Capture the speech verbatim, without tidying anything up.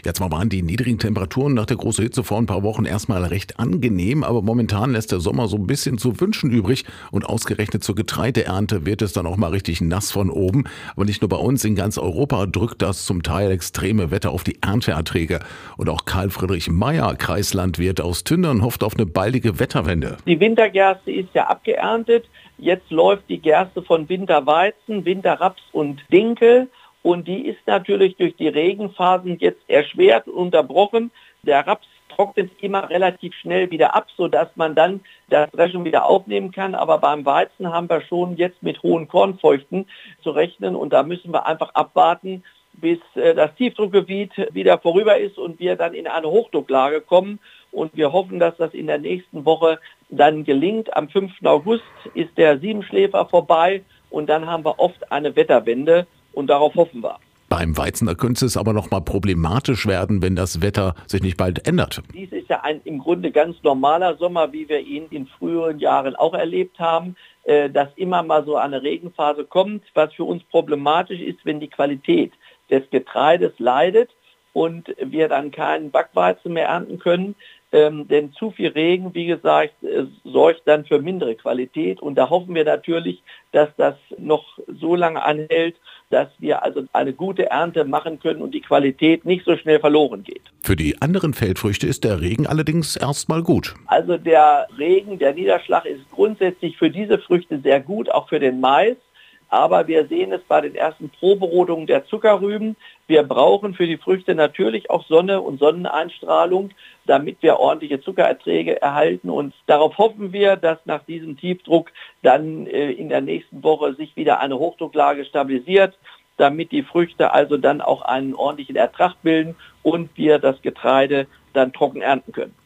Ja, zwar waren die niedrigen Temperaturen nach der großen Hitze vor ein paar Wochen erstmal recht angenehm, aber momentan lässt der Sommer so ein bisschen zu wünschen übrig und ausgerechnet zur Getreideernte wird es dann auch mal richtig nass von oben. Aber nicht nur bei uns, in ganz Europa drückt das zum Teil extreme Wetter auf die Ernteerträge. Und auch Karl Friedrich Meyer, Kreislandwirt aus Tündern, hofft auf eine baldige Wetterwende. Die Wintergerste ist ja abgeerntet. Jetzt läuft die Gerste von Winterweizen, Winterraps und Dinkel. Und die ist natürlich durch die Regenphasen jetzt erschwert und unterbrochen. Der Raps trocknet immer relativ schnell wieder ab, sodass man dann das Dreschen wieder aufnehmen kann. Aber beim Weizen haben wir schon jetzt mit hohen Kornfeuchten zu rechnen. Und da müssen wir einfach abwarten, bis das Tiefdruckgebiet wieder vorüber ist und wir dann in eine Hochdrucklage kommen. Und wir hoffen, dass das in der nächsten Woche dann gelingt. Am fünften August ist der Siebenschläfer vorbei und dann haben wir oft eine Wetterwende. Und darauf hoffen wir. Beim Weizen, da könnte es aber noch mal problematisch werden, wenn das Wetter sich nicht bald ändert. Dies ist ja ein im Grunde ganz normaler Sommer, wie wir ihn in früheren Jahren auch erlebt haben, äh, dass immer mal so eine Regenphase kommt. Was für uns problematisch ist, wenn die Qualität des Getreides leidet und wir dann keinen Backweizen mehr ernten können. Ähm, denn zu viel Regen, wie gesagt, äh, sorgt dann für mindere Qualität. Und da hoffen wir natürlich, dass das noch so lange anhält, dass wir also eine gute Ernte machen können und die Qualität nicht so schnell verloren geht. Für die anderen Feldfrüchte ist der Regen allerdings erstmal gut. Also der Regen, der Niederschlag ist grundsätzlich für diese Früchte sehr gut, auch für den Mais. Aber wir sehen es bei den ersten Proberodungen der Zuckerrüben. Wir brauchen für die Früchte natürlich auch Sonne und Sonneneinstrahlung, damit wir ordentliche Zuckererträge erhalten. Und darauf hoffen wir, dass nach diesem Tiefdruck dann äh, in der nächsten Woche sich wieder eine Hochdrucklage stabilisiert, damit die Früchte also dann auch einen ordentlichen Ertrag bilden und wir das Getreide dann trocken ernten können.